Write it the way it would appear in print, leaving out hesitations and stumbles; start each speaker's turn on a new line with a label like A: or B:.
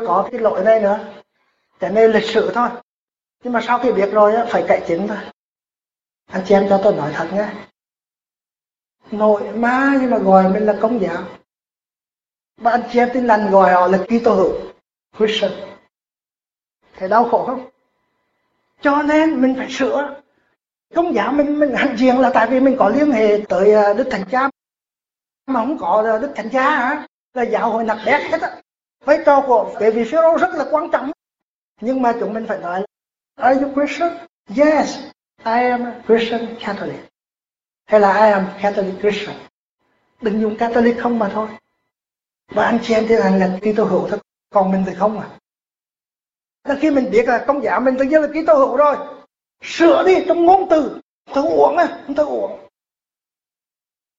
A: có cái lỗi này nữa. Cái này lịch sử thôi. Nhưng mà sau khi biết rồi á, phải cải chính thôi. Anh chị em cho tôi nói thật nhé. Nội má nhưng mà gọi mình là Công giáo. Mà anh chị em Tin Lành gọi họ là Kitô hữu, Christian. Thấy đau khổ không? Cho nên mình phải sửa. Công giáo mình hạnh diện là tại vì mình có liên hệ tới Đức Thánh Cha. Mà không có Đức Thánh Cha hả? Là giáo hội nặc đét hết á. Vai trò của vị Phêrô rất là quan trọng. Nhưng mà chúng mình phải nói là Are you Christian? Yes, I am a Christian Catholic. Hay là I am Catholic Christian. Đừng dùng Catholic không mà thôi. Và anh chị em Tin Lành là Kitô hữu thôi. Còn mình thì không à. Là khi mình biết là Công giáo mình tự nhiên là Kitô hữu rồi, sửa đi trong ngôn từ. Thơ uổng á, không thơ uổng.